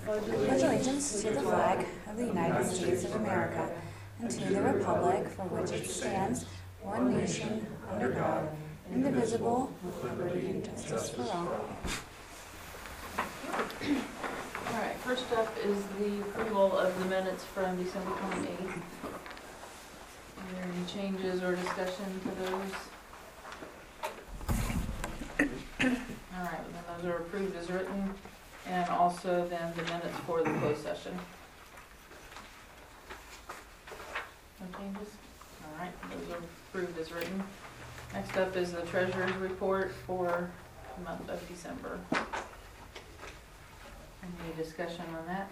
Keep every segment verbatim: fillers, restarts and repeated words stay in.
pledge allegiance to the flag of the United States of America and to the republic for which it stands, one nation, under God, indivisible, with liberty and justice for all. All right, first up is the approval of the minutes from December twenty-eighth. Are there any changes or discussion to those? All right, then those are approved as written, and also then the minutes for the closed session. No changes? All right, those are approved as written. Next up is the treasurer's report for the month of December. Any discussion on that?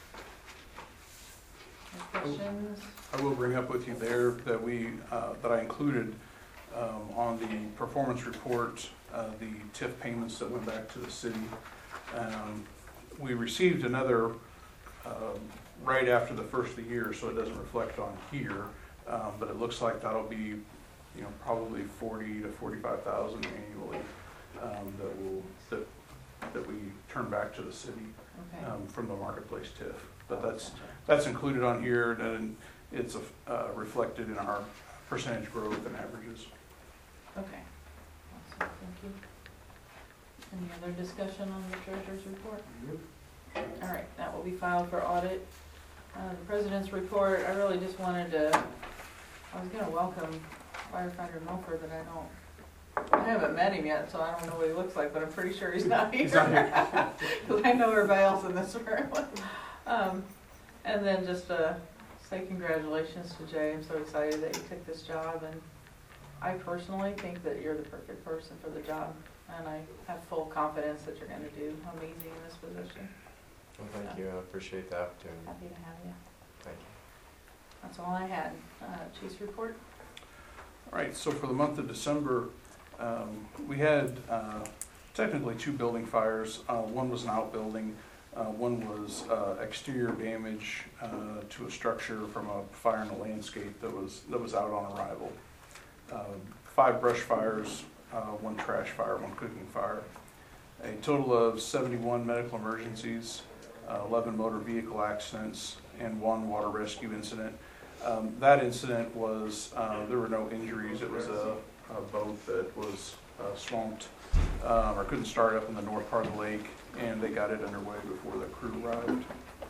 Any questions? I will bring up with you there that we, uh, that I included um, on the performance report, uh, the T I F payments that went back to the city. Um, we received another um, right after the first of the year, so it doesn't reflect on here, um, but it looks like that'll be, you know, probably forty to forty-five thousand annually um, that will that that we turn back to the city. Okay. Um, from the marketplace T I F, but that's that's included on here, and it's a, uh, reflected in our percentage growth and averages. Okay, awesome, thank you. Any other discussion on the treasurer's report? All right, that will be filed for audit. Uh, the president's report, I really just wanted to, I was gonna welcome firefighter Mulford, but I don't, I haven't met him yet, so I don't know what he looks like, but I'm pretty sure he's not here. He's not here. Because I know everybody else in this room. Um, and then just uh, say congratulations to Jay. I'm so excited that you took this job, and I personally think that you're the perfect person for the job, and I have full confidence that you're going to do amazing in this position. Well, thank you. I appreciate the opportunity. Happy to have you. Thank you. That's all I had. Uh, Chief's report. All right, so for the month of December, um, we had uh, technically two building fires. Uh, one was an outbuilding. Uh, one was uh, exterior damage uh, to a structure from a fire in a landscape that was that was out on arrival. Uh, five brush fires, uh, one trash fire, one cooking fire. A total of seventy-one medical emergencies, uh, eleven motor vehicle accidents, and one water rescue incident. Um, that incident was, uh, there were no injuries. It was a, a boat that was uh, swamped um, or couldn't start up in the north part of the lake, and they got it underway before the crew arrived.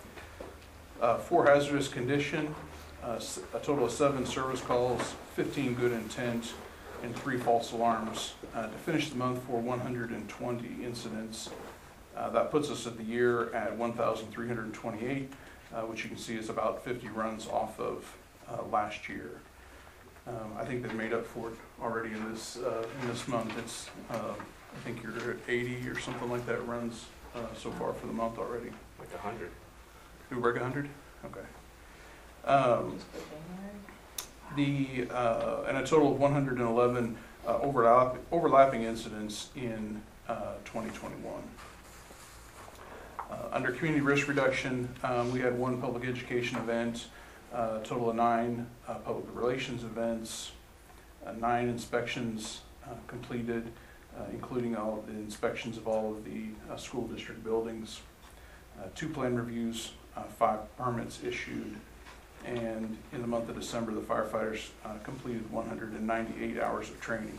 Uh, for hazardous condition, uh, a total of seven service calls, fifteen good intent, and three false alarms uh, to finish the month for one hundred twenty incidents. Uh, that puts us at the year at one thousand three hundred twenty-eight, uh, which you can see is about fifty runs off of uh, last year. Um, I think they've made up for it already in this uh, in this month. It's uh, I think you're at eighty or something like that runs uh, so far for the month already. Like a hundred. Do we break a hundred? Okay. Um, Just for January. the uh, and a total of one hundred eleven uh, overlap, overlapping incidents in uh, twenty twenty-one. Uh, under community risk reduction, um, we had one public education event, uh, a total of nine uh, public relations events, uh, nine inspections uh, completed, uh, including all of the inspections of all of the uh, school district buildings, uh, two plan reviews, uh, five permits issued, and in the month of December, the firefighters uh, completed one hundred ninety-eight hours of training.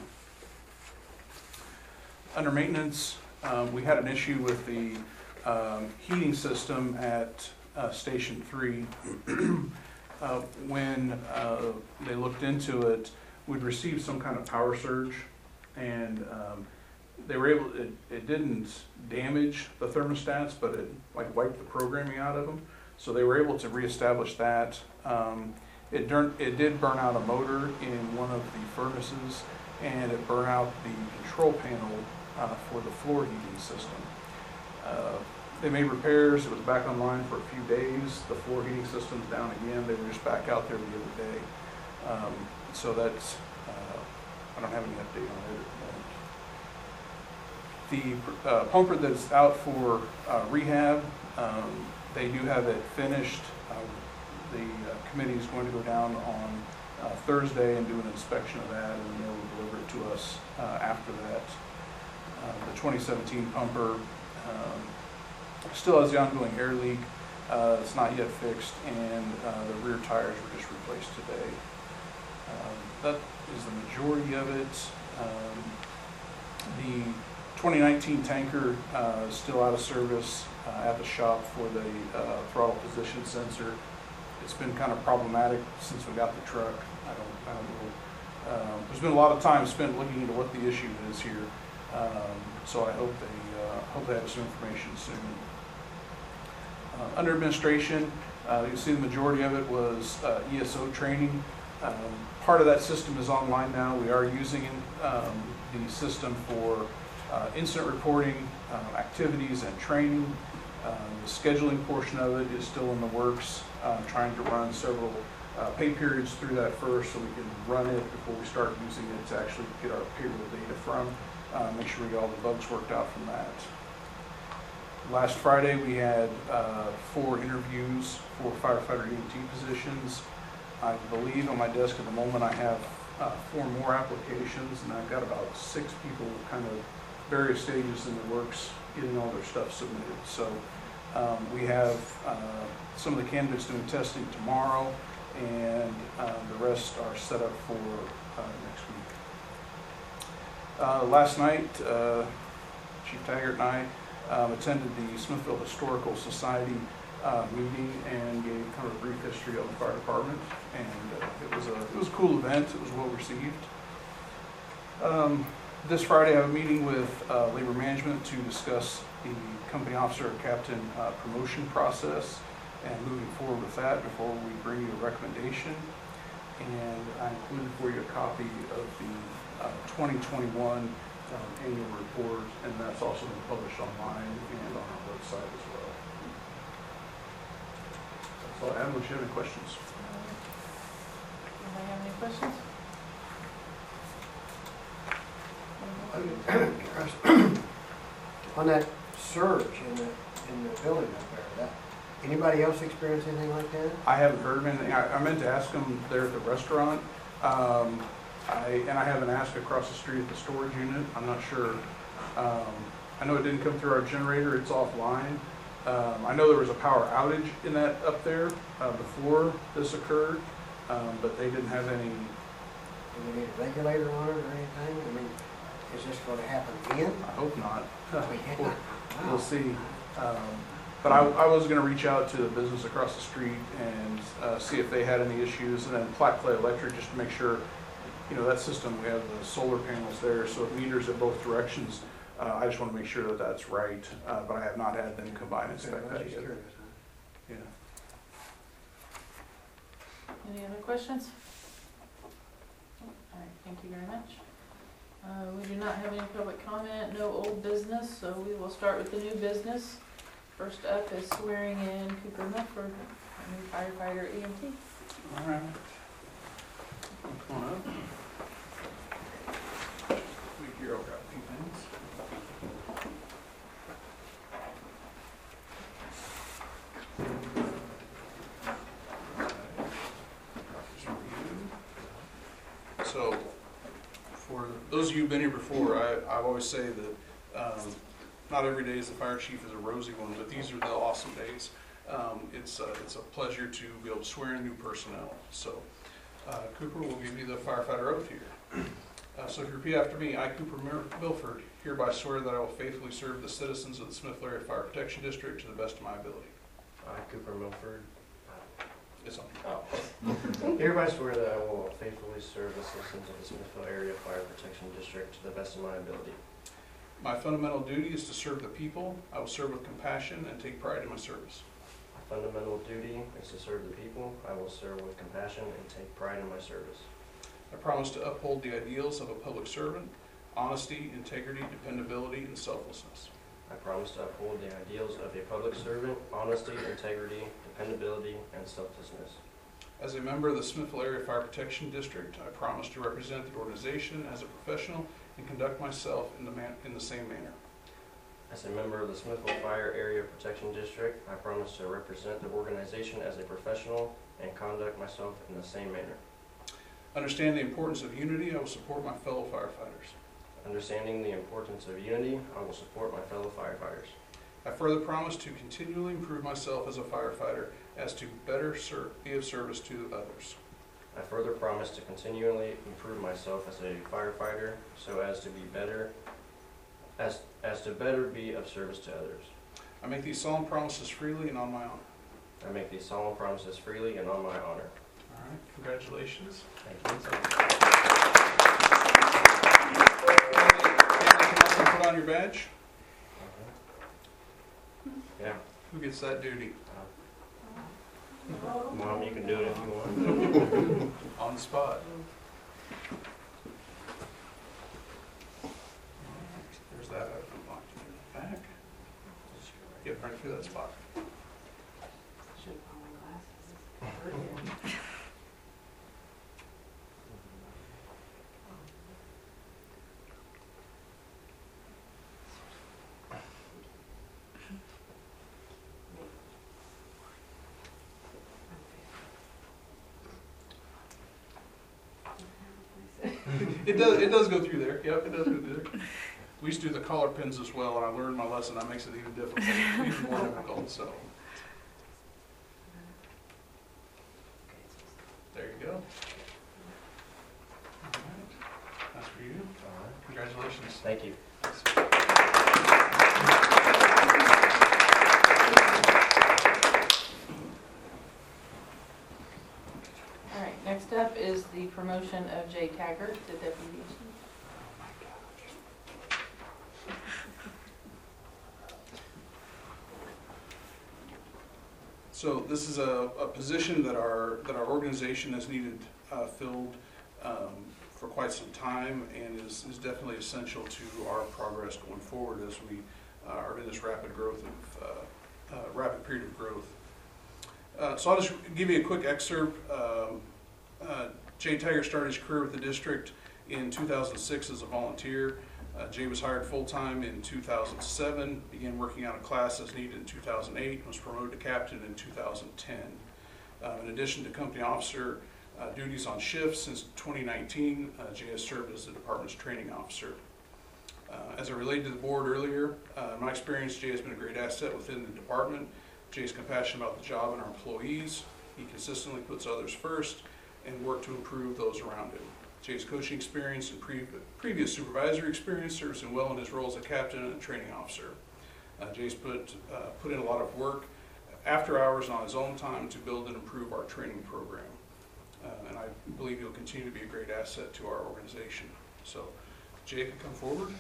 Under maintenance, um, we had an issue with the um, heating system at uh, Station three. uh, when uh, they looked into it, we'd received some kind of power surge, and um, they were able, it, it didn't damage the thermostats, but it like wiped the programming out of them. So they were able to reestablish that. Um, it, dur- it did burn out a motor in one of the furnaces, and it burned out the control panel uh, for the floor heating system. Uh, they made repairs. It was back online for a few days. The floor heating system's down again. They were just back out there the other day. Um, so that's, uh, I don't have any update on it. The uh, pumper that's out for uh, rehab, um, they do have it finished. Uh, the uh, committee is going to go down on uh, Thursday and do an inspection of that, and then they will deliver it to us uh, after that. Uh, the twenty seventeen pumper, um, Still has the ongoing air leak. Uh, it's not yet fixed, and uh, the rear tires were just replaced today. Um, that is the majority of it. Um, the twenty nineteen tanker uh, is still out of service uh, at the shop for the uh, throttle position sensor. It's been kind of problematic since we got the truck. I don't, I don't know. Um, there's been a lot of time spent looking into what the issue is here, um, so I hope they uh, hope they have some information soon. Uh, under administration, uh, you see the majority of it was uh, E S O training. Um, part of that system is online now. We are using um, the system for uh, incident reporting, uh, activities, and training. Um, the scheduling portion of it is still in the works. Uh, trying to run several uh, pay periods through that first, so we can run it before we start using it to actually get our payroll data from. Uh, make sure we get all the bugs worked out from that. Last Friday, we had uh, four interviews for firefighter E M T positions. I believe on my desk at the moment I have uh, four more applications, and I've got about six people kind of various stages in the works getting all their stuff submitted. So um, we have uh, some of the candidates doing testing tomorrow, and uh, the rest are set up for uh, next week. Uh, last night, uh, Chief Taggart and I Um, attended the Smithville Historical Society uh, meeting and gave kind of a brief history of the fire department, and uh, it was a it was a cool event. It was well received. Um, this Friday, I have a meeting with uh, labor management to discuss the company officer and captain uh, promotion process and moving forward with that before we bring you a recommendation. And I included for you a copy of the uh, twenty twenty-one Um, annual report, and that's also been published online and on our website as well. So I have, unless you have any questions. Anybody have any questions? On that surge in the, in the building up there, that, anybody else experience anything like that? I haven't heard of anything. I, I meant to ask them there at the restaurant. Um, I, and I haven't asked across the street at the storage unit. I'm not sure. Um, I know it didn't come through our generator. It's offline. Um, I know there was a power outage in that up there uh, before this occurred, um, but they didn't have any. Do we need a regulator on it or anything? I mean, is this going to happen again? I hope not. we'll, Wow. we'll see. Um, but I, I was going to reach out to the business across the street and uh, see if they had any issues, and then Platte Clay Electric, just to make sure. You know, that system, we have the solar panels there, so it meters at both directions. Uh, I just want to make sure that that's right, uh, but I have not had them come by and inspect that yet. Yeah. Any other questions? All right, thank you very much. Uh, we do not have any public comment, no old business, so we will start with the new business. First up is swearing in Cooper Milford, a new firefighter E M T. All right. Come on up. We here, I've got a few things. So, for those of you who've been here before, I, I always say that um, not every day is the fire chief is a rosy one, but these are the awesome days. Um, it's, a, it's a pleasure to be able to swear in new personnel. So. Uh, Cooper will give you the firefighter oath here. Uh, so if you repeat after me, I, Cooper Milford, hereby swear that I will faithfully serve the citizens of the Smithville Area Fire Protection District to the best of my ability. I, Cooper Milford, It's on. oh. hereby swear that I will faithfully serve the citizens of the Smithville Area Fire Protection District to the best of my ability. My fundamental duty is to serve the people. I will serve with compassion and take pride in my service. My fundamental duty is to serve the people. I will serve with compassion and take pride in my service. I promise to uphold the ideals of a public servant, honesty, integrity, dependability, and selflessness. I promise to uphold the ideals of a public servant, honesty, integrity, dependability, and selflessness. As a member of the Smithville Area Fire Protection District, I promise to represent the organization as a professional and conduct myself in the, man in the same manner. As a member of the Smithville Fire Area Protection District, I promise to represent the organization as a professional and conduct myself in the same manner. Understand the importance of unity, I will support my fellow firefighters. Understanding the importance of unity, I will support my fellow firefighters. I further promise to continually improve myself as a firefighter as to better ser- be of service to others. I further promise to continually improve myself as a firefighter so as to be better, as, as to better be of service to others. I make these solemn promises freely and on my honor. I make these solemn promises freely and on my honor. All right, congratulations. Thank you. Can I put on your badge? Yeah. Who gets that duty? Mom, you can do it if you want. On the spot. There's that item locked in the back. Get right through that spot. It does, it does go through there, yep, it does go through there. We used to do the collar pins as well, and I learned my lesson, that makes it even difficult, even more difficult, so. There you go. All right. That's for you. All right. Congratulations. Thank you. All right, next up is the promotion of Jay Taggart to deputy chief. So this is a, a position that our, that our organization has needed uh, filled um, for quite some time, and is, is definitely essential to our progress going forward as we uh, are in this rapid growth of, uh, uh, rapid period of growth. Uh, so I'll just give you a quick excerpt. Um, uh, Jay Taggart started his career with the district in two thousand six as a volunteer. Uh, Jay was hired full-time in two thousand seven, began working out of class as needed in two thousand eight, and was promoted to captain in two thousand ten. Uh, in addition to company officer uh, duties on shift since twenty nineteen, uh, Jay has served as the department's training officer. Uh, as I relayed to the board earlier, uh, in my experience, Jay has been a great asset within the department. Jay's compassionate about the job and our employees. He consistently puts others first and work to improve those around him. Jay's coaching experience and pre previous supervisory experience serves him well in his role as a captain and a training officer. Uh, Jay's put, uh, put in a lot of work after hours and on his own time to build and improve our training program. Uh, and I believe he'll continue to be a great asset to our organization. So, Jay can come forward.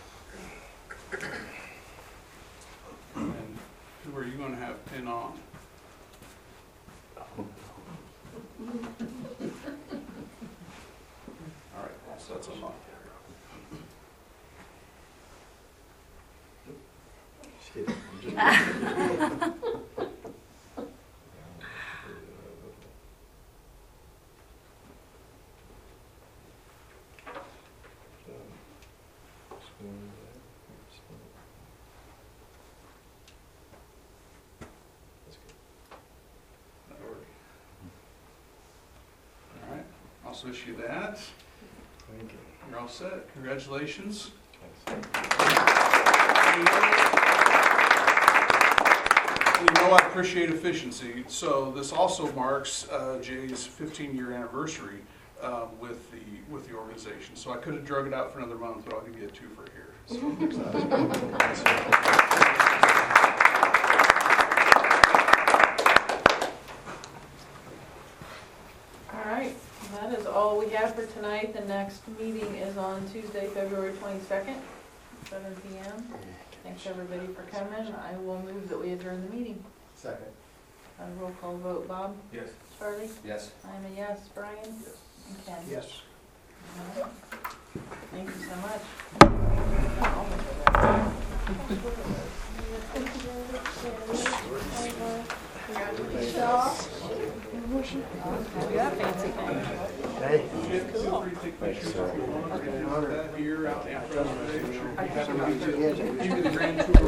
And who are you going to have pin on? All right, so that's unlocked. All right, also issue that. Thank you. You're all set. Congratulations. You know I appreciate efficiency, so this also marks uh, Jay's fifteen-year anniversary uh, with the with the organization. So I could have drug it out for another month, but I'll give you a two for here. All right, that is all we have for tonight. The next meeting is on Tuesday, February twenty-second, seven P M Thanks everybody for coming. I will move that we adjourn the meeting. Second. A roll call vote. Bob? Yes. Charlie? Yes. I'm a yes. Brian? Yes. And Ken? Yes. All right. Thank you so much. We got fancy things. Hey. Feel free to take pictures if you want. That here out in front of the stage. I have to meet you again. Give you the grand tour.